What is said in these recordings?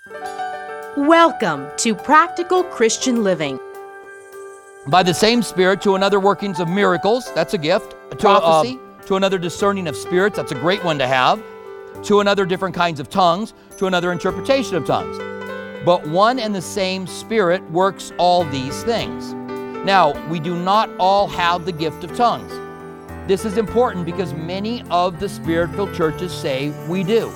Welcome to Practical Christian Living. By the same Spirit, to another workings of miracles, that's a gift. Prophecy, to another discerning of spirits, that's a great one to have. To another different kinds of tongues, to another interpretation of tongues. But one and the same Spirit works all these things. Now, we do not all have the gift of tongues. This is important because many of the Spirit-filled churches say we do.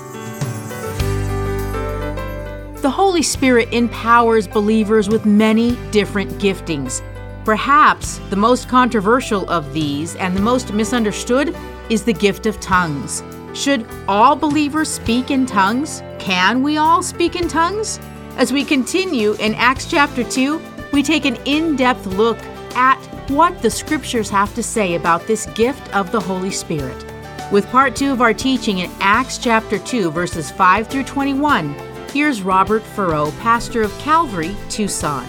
The Holy Spirit empowers believers with many different giftings. Perhaps the most controversial of these and the most misunderstood is the gift of tongues. Should all believers speak in tongues? Can we all speak in tongues? As we continue in Acts chapter 2, we take an in-depth look at what the Scriptures have to say about this gift of the Holy Spirit. With part 2 of our teaching in Acts chapter 2, verses 5 through 21, here's Robert Furrow, pastor of Calvary, Tucson.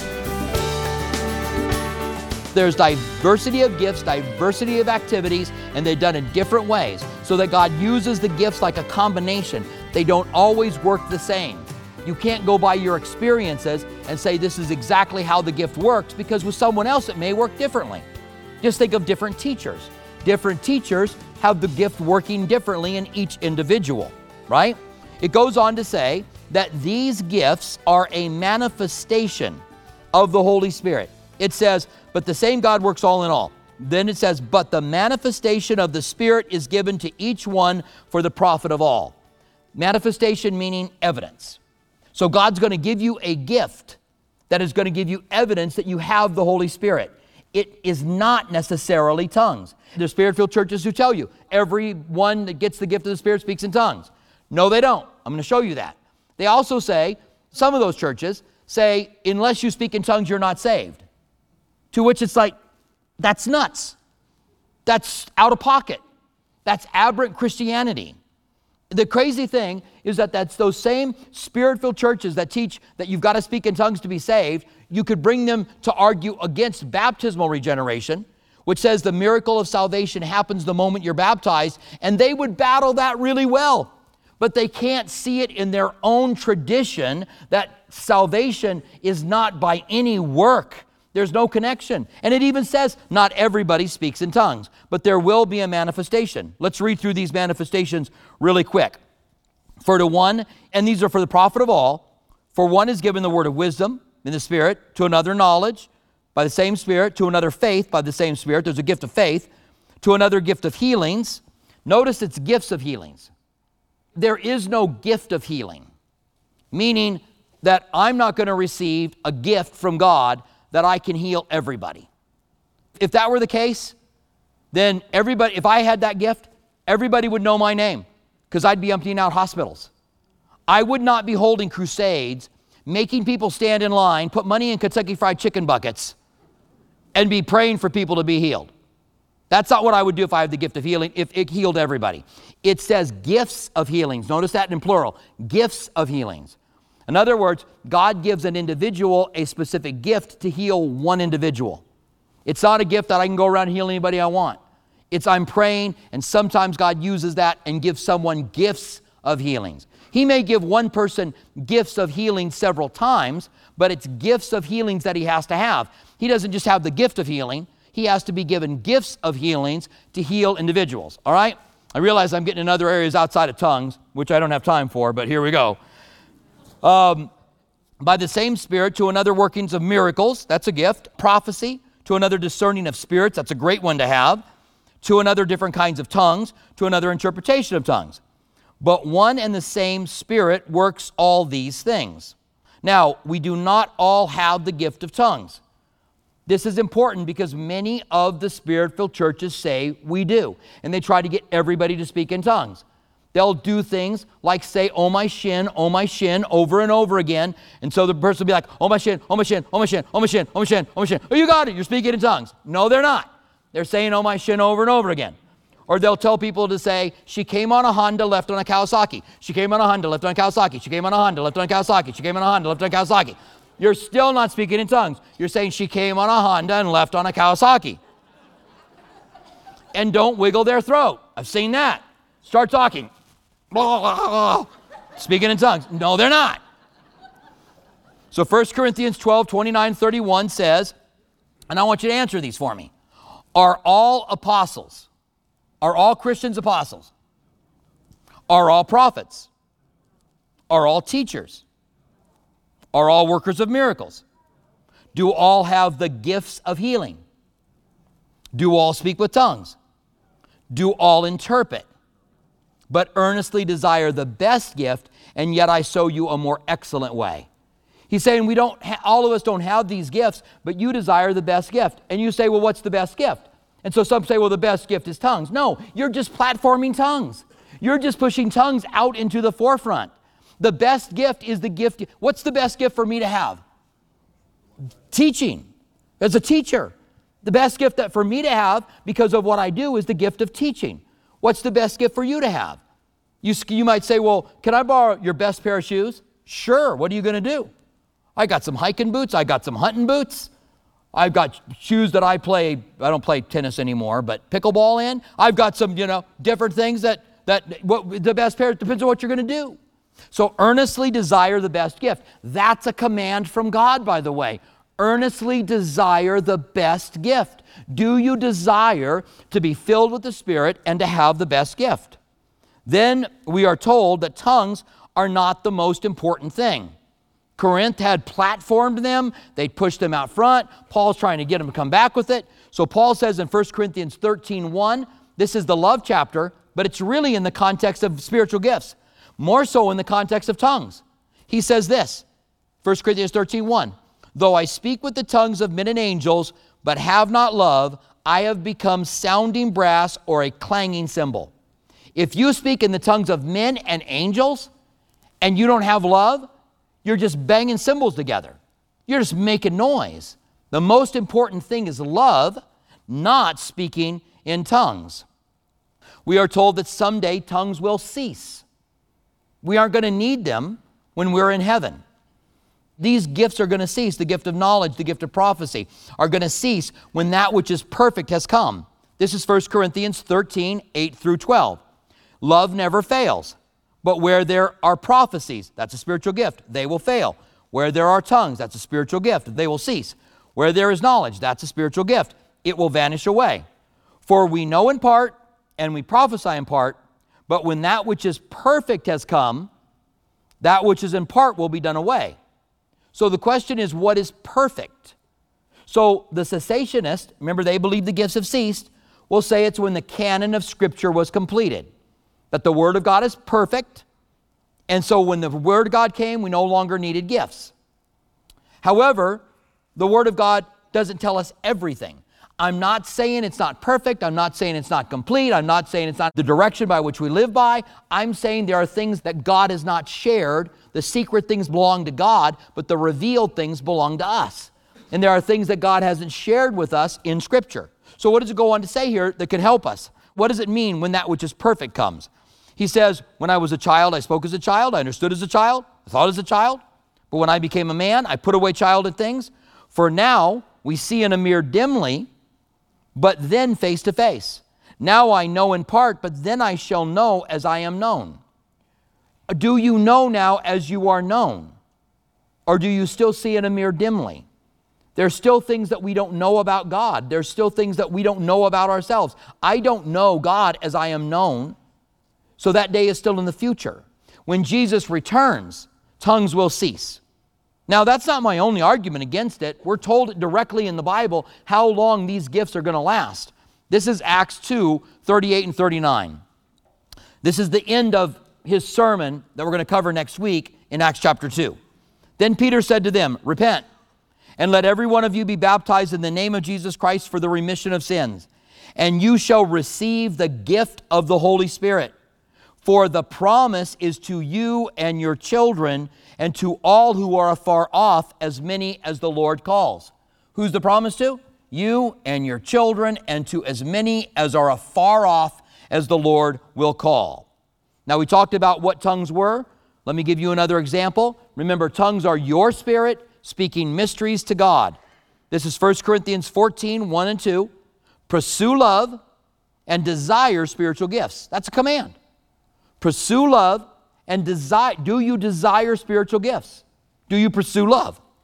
There's diversity of gifts, diversity of activities, and they're done in different ways so that God uses the gifts like a combination. They don't always work the same. You can't go by your experiences and say this is exactly how the gift works, because with someone else it may work differently. Just think of different teachers. Different teachers have the gift working differently in each individual, right? It goes on to say that these gifts are a manifestation of the Holy Spirit. It says, but the same God works all in all. Then it says, but the manifestation of the Spirit is given to each one for the profit of all. Manifestation meaning evidence. So God's going to give you a gift that is going to give you evidence that you have the Holy Spirit. It is not necessarily tongues. There's Spirit-filled churches who tell you everyone that gets the gift of the Spirit speaks in tongues. No, they don't. I'm going to show you that. They also say, some of those churches say, unless you speak in tongues, you're not saved. To which it's like, that's nuts. That's out of pocket. That's aberrant Christianity. The crazy thing is that that's those same Spirit-filled churches that teach that you've got to speak in tongues to be saved. You could bring them to argue against baptismal regeneration, which says the miracle of salvation happens the moment you're baptized, and they would battle that really well. But they can't see it in their own tradition that salvation is not by any work. There's no connection. And it even says not everybody speaks in tongues, but there will be a manifestation. Let's read through these manifestations really quick. For to one, and these are for the profit of all, for one is given the word of wisdom in the Spirit, to another knowledge by the same Spirit, to another faith by the same Spirit. There's a gift of faith. To another gift of healings. Notice it's gifts of healings. There is no gift of healing, meaning that I'm not going to receive a gift from God that I can heal everybody. If that were the case, then everybody, if I had that gift, everybody would know my name because I'd be emptying out hospitals. I would not be holding crusades, making people stand in line, put money in Kentucky Fried Chicken buckets, and be praying for people to be healed. That's not what I would do if I had the gift of healing, if it healed everybody. It says gifts of healings. Notice that in plural, gifts of healings. In other words, God gives an individual a specific gift to heal one individual. It's not a gift that I can go around and heal anybody I want. It's I'm praying, and sometimes God uses that and gives someone gifts of healings. He may give one person gifts of healing several times, but it's gifts of healings that he has to have. He doesn't just have the gift of healing. He has to be given gifts of healings to heal individuals, all right? I realize I'm getting in other areas outside of tongues, which I don't have time for, but here we go. By the same Spirit, to another workings of miracles, that's a gift. Prophecy, to another discerning of spirits, that's a great one to have. To another different kinds of tongues, to another interpretation of tongues. But one and the same Spirit works all these things. Now, we do not all have the gift of tongues. This is important because many of the Spirit-filled churches say we do, and they try to get everybody to speak in tongues. They'll do things like say, oh my shin, over and over again. And so the person will be like, oh my shin, oh my shin, oh my shin, oh my shin, oh my shin, oh my shin. Oh, you got it, you're speaking in tongues. No, they're not. They're saying, oh my shin, over and over again. Or they'll tell people to say, she came on a Honda, left on a Kawasaki. She came on a Honda, left on a Kawasaki. She came on a Honda, left on a Kawasaki. She came on a Honda, left on a Kawasaki. You're still not speaking in tongues. You're saying she came on a Honda and left on a Kawasaki. And don't wiggle their throat. I've seen that. Start talking. Blah, blah, blah. Speaking in tongues. No, they're not. So 1 Corinthians 12, 29, 31 says, and I want you to answer these for me. Are all apostles? Are all Christians apostles? Are all prophets? Are all teachers? Are all workers of miracles? Do all have the gifts of healing? Do all speak with tongues? Do all interpret? But earnestly desire the best gift, and yet I show you a more excellent way. He's saying all of us don't have these gifts, but you desire the best gift. And you say, well, what's the best gift? And so some say, well, the best gift is tongues. No, you're just platforming tongues. You're just pushing tongues out into the forefront. The best gift is the gift. What's the best gift for me to have? Teaching. As a teacher, the best gift that for me to have because of what I do is the gift of teaching. What's the best gift for you to have? You might say, well, can I borrow your best pair of shoes? Sure. What are you going to do? I got some hiking boots. I got some hunting boots. I've got shoes that I don't play tennis anymore, but pickleball in. I've got some, different things that the best pair, depends on what you're going to do. So earnestly desire the best gift. That's a command from God, by the way. Earnestly desire the best gift. Do you desire to be filled with the Spirit and to have the best gift? Then we are told that tongues are not the most important thing. Corinth had platformed them. They pushed them out front. Paul's trying to get them to come back with it. So Paul says in 1 Corinthians 13:1, this is the love chapter, but it's really in the context of spiritual gifts, more so in the context of tongues. He says this, 1 Corinthians 13:1, though I speak with the tongues of men and angels, but have not love, I have become sounding brass or a clanging cymbal. If you speak in the tongues of men and angels, and you don't have love, you're just banging cymbals together. You're just making noise. The most important thing is love, not speaking in tongues. We are told that someday tongues will cease. We aren't going to need them when we're in heaven. These gifts are going to cease. The gift of knowledge, the gift of prophecy are going to cease when that which is perfect has come. This is 1 Corinthians 13, 8 through 12. Love never fails. But where there are prophecies, that's a spiritual gift, they will fail. Where there are tongues, that's a spiritual gift, they will cease. Where there is knowledge, that's a spiritual gift, it will vanish away. For we know in part, and we prophesy in part, but when that which is perfect has come, that which is in part will be done away. So the question is, what is perfect? So the cessationist, remember they believe the gifts have ceased, will say it's when the canon of Scripture was completed. That the Word of God is perfect, and so when the Word of God came, we no longer needed gifts. However, the Word of God doesn't tell us everything. I'm not saying it's not perfect. I'm not saying it's not complete. I'm not saying it's not the direction by which we live by. I'm saying there are things that God has not shared. The secret things belong to God, but the revealed things belong to us. And there are things that God hasn't shared with us in Scripture. So what does it go on to say here that could help us? What does it mean when that which is perfect comes? He says, when I was a child, I spoke as a child, I understood as a child, I thought as a child. But when I became a man, I put away childhood things. For now, we see in a mirror dimly, but then face to face. Now I know in part, but then I shall know as I am known. Do you know now as you are known? Or do you still see in a mirror dimly? There's still things that we don't know about God. There's still things that we don't know about ourselves. I don't know God as I am known. So that day is still in the future. When Jesus returns, tongues will cease. Now, that's not my only argument against it. We're told directly in the Bible how long these gifts are going to last. This is Acts 2, 38 and 39. This is the end of his sermon that we're going to cover next week in Acts chapter 2. Then Peter said to them, repent, and let every one of you be baptized in the name of Jesus Christ for the remission of sins, and you shall receive the gift of the Holy Spirit. For the promise is to you and your children and to all who are afar off, as many as the Lord calls. Who's the promise to? You and your children, and to as many as are afar off as the Lord will call. Now we talked about what tongues were. Let me give you another example. Remember, tongues are your spirit speaking mysteries to God. This is 1 Corinthians 14, 1 and 2. Pursue love and desire spiritual gifts. That's a command. Pursue love and desire. Do you desire spiritual gifts? Do you pursue love?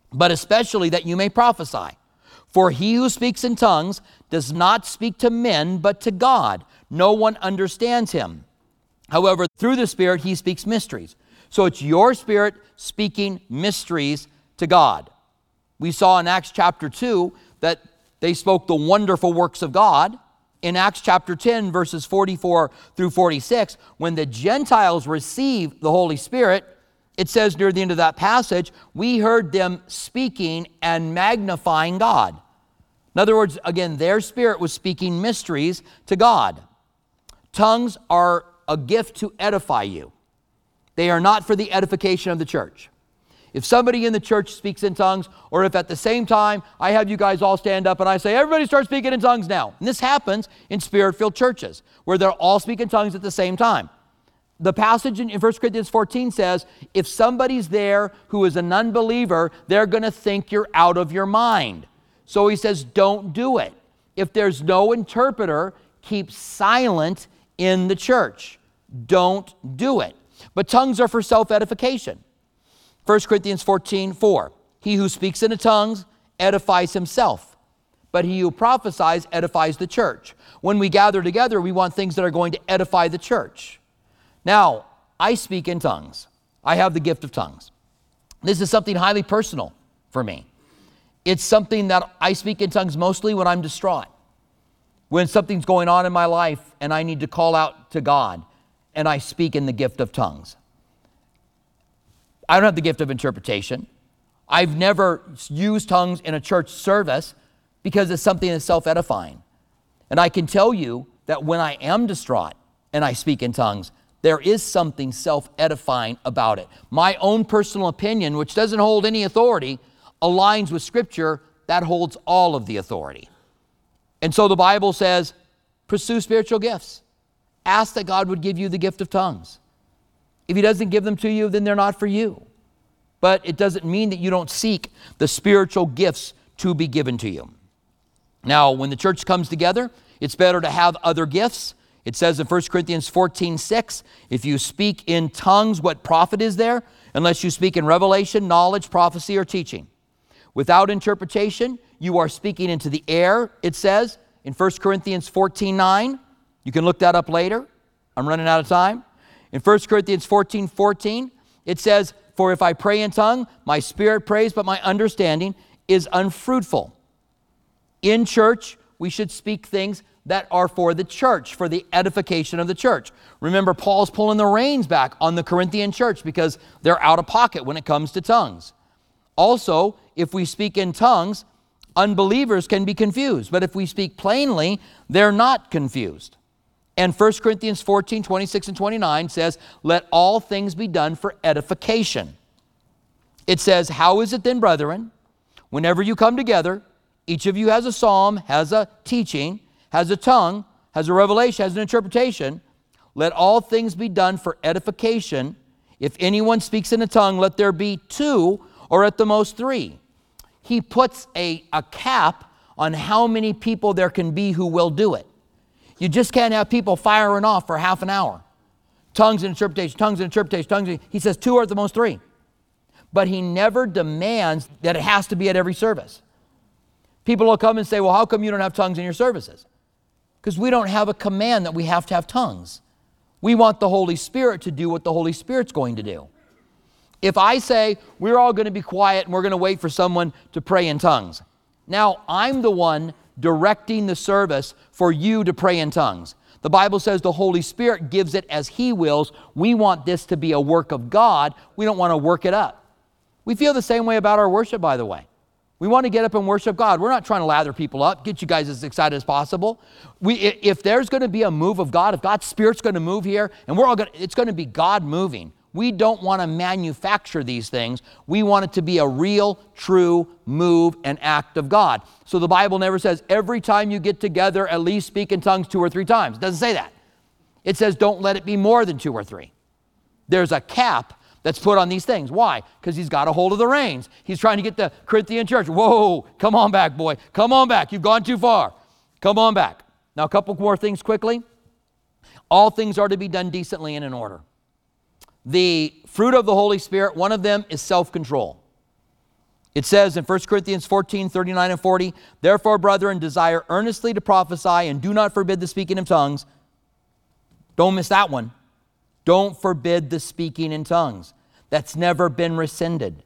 but especially that you may prophesy. For he who speaks in tongues does not speak to men, but to God. No one understands him. However, through the Spirit, he speaks mysteries. So it's your spirit speaking mysteries to God. We saw in Acts chapter 2 that they spoke the wonderful works of God. In Acts chapter 10, verses 44 through 46, when the Gentiles received the Holy Spirit, it says near the end of that passage, we heard them speaking and magnifying God. In other words, again, their spirit was speaking mysteries to God. Tongues are a gift to edify you. They are not for the edification of the church. If somebody in the church speaks in tongues, or if at the same time I have you guys all stand up and I say, everybody start speaking in tongues now. And this happens in spirit-filled churches, where they're all speaking tongues at the same time. The passage in 1 Corinthians 14 says, if somebody's there who is an unbeliever, they're going to think you're out of your mind. So he says, don't do it. If there's no interpreter, keep silent in the church. Don't do it. But tongues are for self-edification. 1 Corinthians 14:4, he who speaks in the tongues edifies himself, but he who prophesies edifies the church. When we gather together, we want things that are going to edify the church. Now, I speak in tongues. I have the gift of tongues. This is something highly personal for me. It's something that I speak in tongues mostly when I'm distraught, when something's going on in my life and I need to call out to God, and I speak in the gift of tongues. I don't have the gift of interpretation. I've never used tongues in a church service because it's something that's self-edifying. And I can tell you that when I am distraught and I speak in tongues, there is something self-edifying about it. My own personal opinion, which doesn't hold any authority, aligns with Scripture that holds all of the authority. And so the Bible says, pursue spiritual gifts. Ask that God would give you the gift of tongues. If he doesn't give them to you, then they're not for you. But it doesn't mean that you don't seek the spiritual gifts to be given to you. Now, when the church comes together, it's better to have other gifts. It says in 1 Corinthians 14:6, if you speak in tongues, what profit is there? Unless you speak in revelation, knowledge, prophecy, or teaching. Without interpretation, you are speaking into the air, it says in 1 Corinthians 14:9. You can look that up later. I'm running out of time. In 1 Corinthians 14:14, it says, for if I pray in tongue, my spirit prays, but my understanding is unfruitful. In church, we should speak things that are for the church, for the edification of the church. Remember, Paul's pulling the reins back on the Corinthian church because they're out of pocket when it comes to tongues. Also, if we speak in tongues, unbelievers can be confused. But if we speak plainly, they're not confused. And 1 Corinthians 14:26 and 29 says, let all things be done for edification. It says, how is it then, brethren, whenever you come together, each of you has a psalm, has a teaching, has a tongue, has a revelation, has an interpretation. Let all things be done for edification. If anyone speaks in a tongue, let there be 2 or at the most 3. He puts a cap on how many people there can be who will do it. You just can't have people firing off for half an hour. Tongues and interpretation, tongues and interpretation, tongues. He says 2 or at the most 3. But he never demands that it has to be at every service. People will come and say, well, how come you don't have tongues in your services? Because we don't have a command that we have to have tongues. We want the Holy Spirit to do what the Holy Spirit's going to do. If I say, we're all going to be quiet and we're going to wait for someone to pray in tongues. Now, I'm the one directing the service for you to pray in tongues. The Bible says the Holy Spirit gives it as He wills. We want this to be a work of God. We don't want to work it up. We feel the same way about our worship, by the way. We want to get up and worship God. We're not trying to lather people up, get you guys as excited as possible. If there's going to be a move of God, if God's Spirit's going to move here, and it's going to be God moving. We don't want to manufacture these things. We want it to be a real, true move and act of God. So the Bible never says every time you get together, at least speak in tongues 2 or 3 times. It doesn't say that. It says don't let it be more than 2 or 3. There's a cap that's put on these things. Why? Because he's got a hold of the reins. He's trying to get the Corinthian church. Whoa, come on back, boy. Come on back. You've gone too far. Come on back. Now, a couple more things quickly. All things are to be done decently and in order. The fruit of the Holy Spirit, one of them is self-control. It says in 1 Corinthians 14, 39 and 40, therefore, brethren, desire earnestly to prophesy and do not forbid the speaking of tongues. Don't miss that one. Don't forbid the speaking in tongues. That's never been rescinded.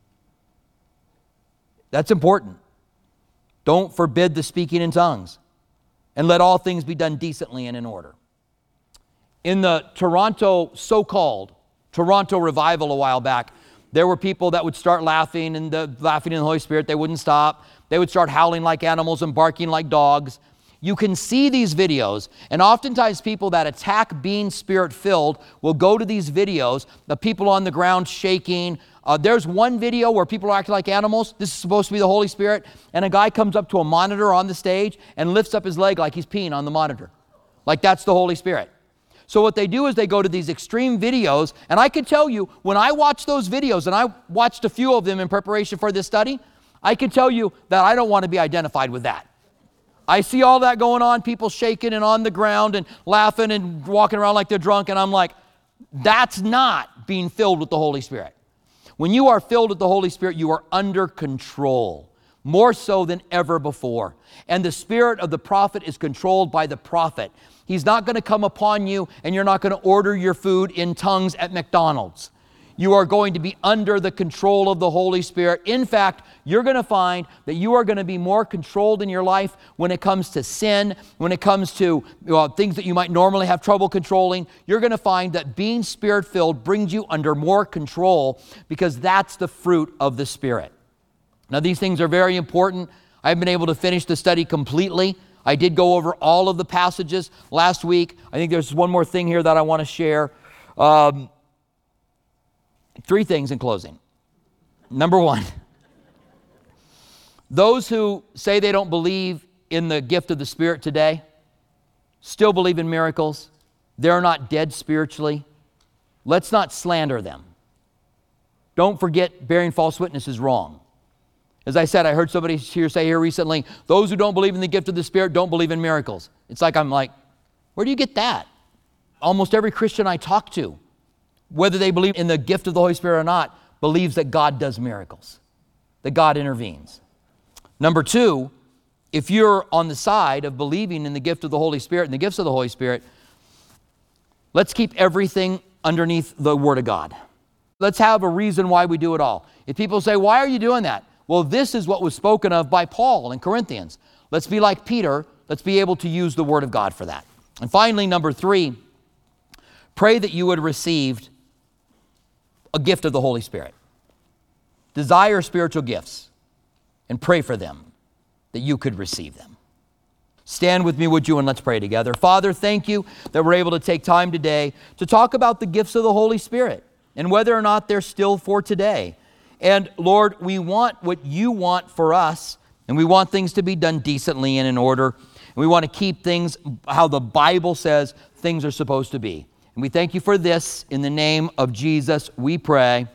That's important. Don't forbid the speaking in tongues. And let all things be done decently and in order. In the so-called Toronto revival a while back, there were people that would start laughing and laughing in the Holy Spirit. They wouldn't stop. They would start howling like animals and barking like dogs. You can see these videos, and oftentimes people that attack being Spirit-filled will go to these videos, the people on the ground shaking. There's one video where people are acting like animals. This is supposed to be the Holy Spirit, and a guy comes up to a monitor on the stage and lifts up his leg like he's peeing on the monitor. Like that's the Holy Spirit. So what they do is they go to these extreme videos, and I can tell you, when I watch those videos, and I watched a few of them in preparation for this study, I can tell you that I don't want to be identified with that. I see all that going on, people shaking and on the ground and laughing and walking around like they're drunk, and I'm like, that's not being filled with the Holy Spirit. When you are filled with the Holy Spirit, you are under control, more so than ever before. And the spirit of the prophet is controlled by the prophet. He's not going to come upon you, and you're not going to order your food in tongues at McDonald's. You are going to be under the control of the Holy Spirit. In fact, you're going to find that you are going to be more controlled in your life when it comes to sin, when it comes to things that you might normally have trouble controlling. You're going to find that being Spirit-filled brings you under more control, because that's the fruit of the Spirit. Now, these things are very important. I haven't been able to finish the study completely. I did go over all of the passages last week. I think there's one more thing here that I want to share. Three things in closing. Number one, those who say they don't believe in the gift of the Spirit today still believe in miracles. They're not dead spiritually. Let's not slander them. Don't forget, bearing false witness is wrong. As I said, I heard somebody say here recently, those who don't believe in the gift of the Spirit don't believe in miracles. I'm like, where do you get that? Almost every Christian I talk to, whether they believe in the gift of the Holy Spirit or not, believes that God does miracles, that God intervenes. Number two, if you're on the side of believing in the gift of the Holy Spirit and the gifts of the Holy Spirit, let's keep everything underneath the Word of God. Let's have a reason why we do it all. If people say, why are you doing that? Well, this is what was spoken of by Paul in Corinthians. Let's be like Peter. Let's be able to use the Word of God for that. And finally, number three, pray that you would receive a gift of the Holy Spirit. Desire spiritual gifts and pray for them that you could receive them. Stand with me, would you, and let's pray together. Father, thank you that we're able to take time today to talk about the gifts of the Holy Spirit and whether or not they're still for today. And Lord, we want what you want for us, and we want things to be done decently and in order. And we want to keep things how the Bible says things are supposed to be. And we thank you for this. In the name of Jesus, we pray.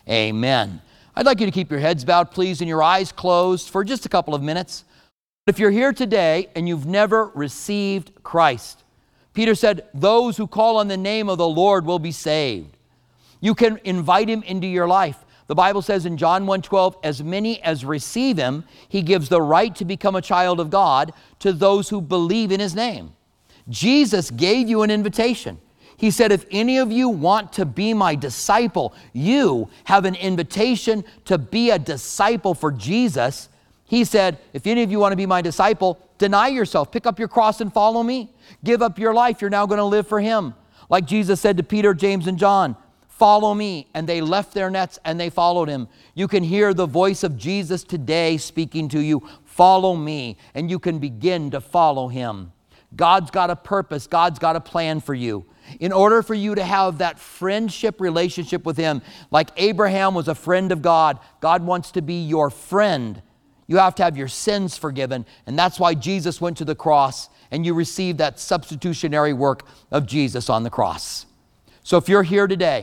Amen. I'd like you to keep your heads bowed, please, and your eyes closed for just a couple of minutes. If you're here today and you've never received Christ, Peter said, those who call on the name of the Lord will be saved. You can invite him into your life. The Bible says in John 1:12, as many as receive him, he gives the right to become a child of God to those who believe in his name. Jesus gave you an invitation. He said, if any of you want to be my disciple, you have an invitation to be a disciple for Jesus. He said, if any of you want to be my disciple, deny yourself, pick up your cross and follow me. Give up your life. You're now going to live for him. Like Jesus said to Peter, James, and John, follow me. And they left their nets and they followed him. You can hear the voice of Jesus today speaking to you. Follow me. And you can begin to follow him. God's got a purpose. God's got a plan for you. In order for you to have that friendship relationship with him, like Abraham was a friend of God, God wants to be your friend. You have to have your sins forgiven. And that's why Jesus went to the cross and you received that substitutionary work of Jesus on the cross. So if you're here today,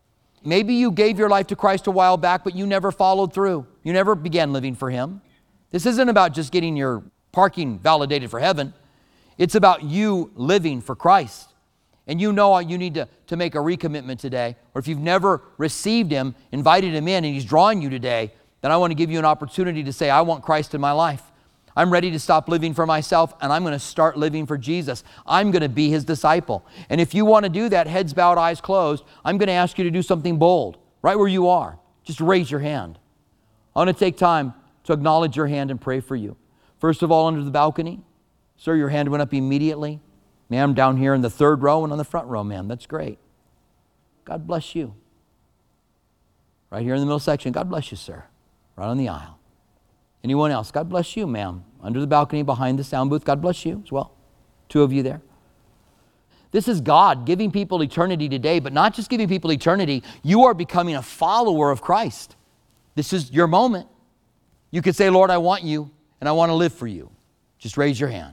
maybe you gave your life to Christ a while back, but you never followed through. You never began living for him. This isn't about just getting your parking validated for heaven. It's about you living for Christ. And you know you need to make a recommitment today. Or if you've never received him, invited him in, and he's drawing you today, then I want to give you an opportunity to say, I want Christ in my life. I'm ready to stop living for myself, and I'm going to start living for Jesus. I'm going to be his disciple. And if you want to do that, heads bowed, eyes closed, I'm going to ask you to do something bold, right where you are. Just raise your hand. I want to take time to acknowledge your hand and pray for you. First of all, under the balcony. Sir, your hand went up immediately. Ma'am, down here in the third row and on the front row, ma'am. That's great. God bless you. Right here in the middle section, God bless you, sir. Right on the aisle. Anyone else? God bless you, ma'am. Under the balcony behind the sound booth, God bless you as well. 2 of you there. This is God giving people eternity today, but not just giving people eternity. You are becoming a follower of Christ. This is your moment. You could say, Lord, I want you, and I want to live for you. Just raise your hand.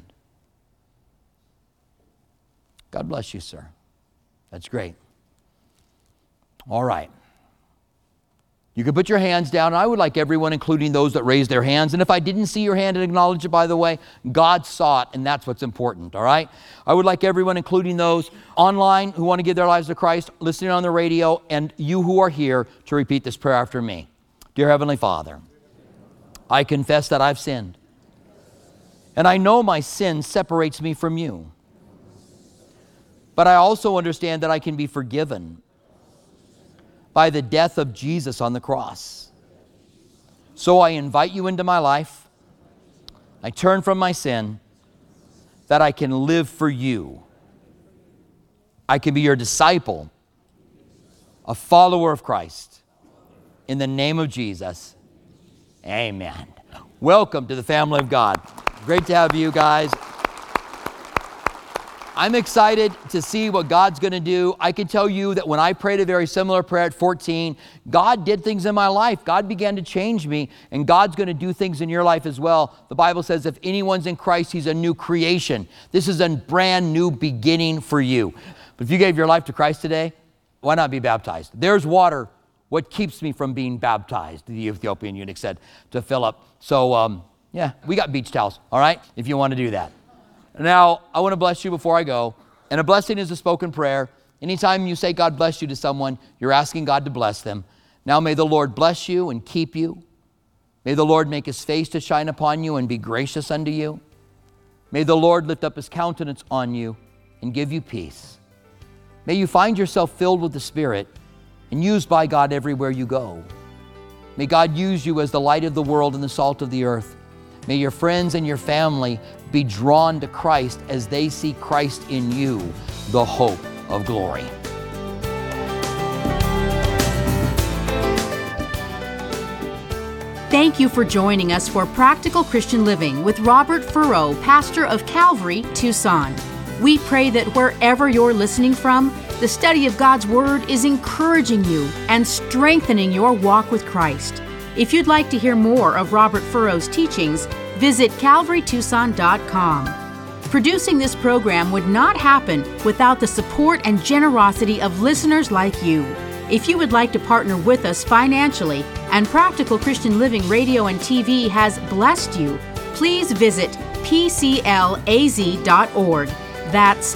God bless you, sir. That's great. All right. You can put your hands down. I would like everyone, including those that raised their hands. And if I didn't see your hand and acknowledge it, by the way, God saw it, and that's what's important, all right? I would like everyone, including those online who want to give their lives to Christ, listening on the radio, and you who are here, to repeat this prayer after me. Dear Heavenly Father, I confess that I've sinned, and I know my sin separates me from you. But I also understand that I can be forgiven by the death of Jesus on the cross. So I invite you into my life. I turn from my sin that I can live for you. I can be your disciple, a follower of Christ. In the name of Jesus, amen. Welcome to the family of God. Great to have you guys. I'm excited to see what God's going to do. I can tell you that when I prayed a very similar prayer at 14, God did things in my life. God began to change me, and God's going to do things in your life as well. The Bible says if anyone's in Christ, he's a new creation. This is a brand new beginning for you. But if you gave your life to Christ today, why not be baptized? There's water. What keeps me from being baptized? The Ethiopian eunuch said to Philip. So, yeah, we got beach towels, all right, if you want to do that. Now, I want to bless you before I go. And a blessing is a spoken prayer. Anytime you say God bless you to someone, you're asking God to bless them. Now may the Lord bless you and keep you. May the Lord make his face to shine upon you and be gracious unto you. May the Lord lift up his countenance on you and give you peace. May you find yourself filled with the Spirit and used by God everywhere you go. May God use you as the light of the world and the salt of the earth. May your friends and your family be drawn to Christ as they see Christ in you, the hope of glory. Thank you for joining us for Practical Christian Living with Robert Furrow, pastor of Calvary, Tucson. We pray that wherever you're listening from, the study of God's Word is encouraging you and strengthening your walk with Christ. If you'd like to hear more of Robert Furrow's teachings, visit calvarytucson.com. Producing this program would not happen without the support and generosity of listeners like you. If you would like to partner with us financially and Practical Christian Living Radio and TV has blessed you, please visit pclaz.org. That's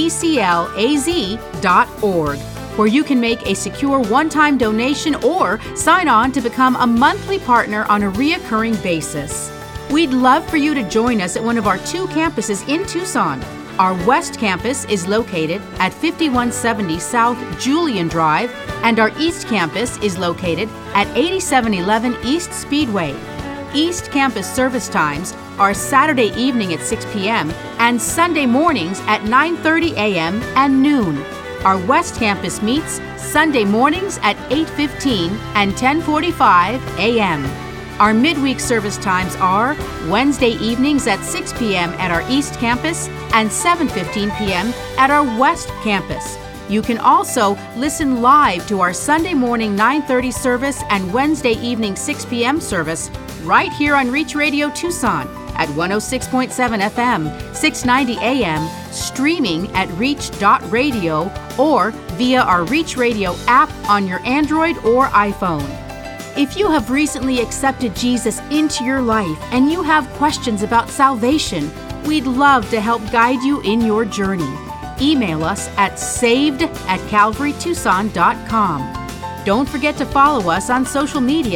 pclaz.org, where you can make a secure one-time donation or sign on to become a monthly partner on a reoccurring basis. We'd love for you to join us at one of our 2 campuses in Tucson. Our West Campus is located at 5170 South Julian Drive, and our East Campus is located at 8711 East Speedway. East Campus service times are Saturday evening at 6 p.m. and Sunday mornings at 9:30 a.m. and noon. Our West Campus meets Sunday mornings at 8:15 and 10:45 a.m. Our midweek service times are Wednesday evenings at 6 p.m. at our East Campus and 7:15 p.m. at our West Campus. You can also listen live to our Sunday morning 9:30 service and Wednesday evening 6 p.m. service right here on Reach Radio Tucson at 106.7 FM, 690 AM, streaming at reach.radio or via our Reach Radio app on your Android or iPhone. If you have recently accepted Jesus into your life and you have questions about salvation, we'd love to help guide you in your journey. Email us at saved@calvarytucson.com. Don't forget to follow us on social media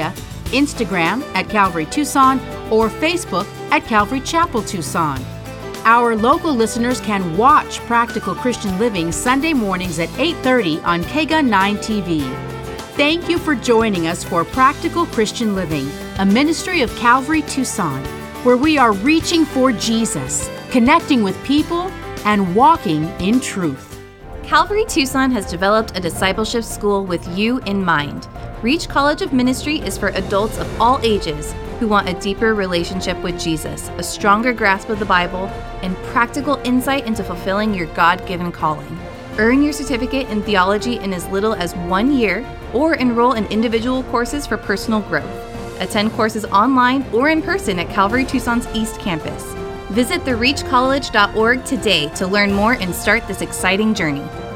Instagram at Calvary Tucson, or Facebook at Calvary Chapel Tucson. Our local listeners can watch Practical Christian Living Sunday mornings at 8:30 on KGUN 9 TV. Thank you for joining us for Practical Christian Living, a ministry of Calvary Tucson, where we are reaching for Jesus, connecting with people, and walking in truth. Calvary Tucson has developed a discipleship school with you in mind. Reach College of Ministry is for adults of all ages who want a deeper relationship with Jesus, a stronger grasp of the Bible, and practical insight into fulfilling your God-given calling. Earn your certificate in theology in as little as 1 year, or enroll in individual courses for personal growth. Attend courses online or in person at Calvary Tucson's East Campus. Visit thereachcollege.org today to learn more and start this exciting journey.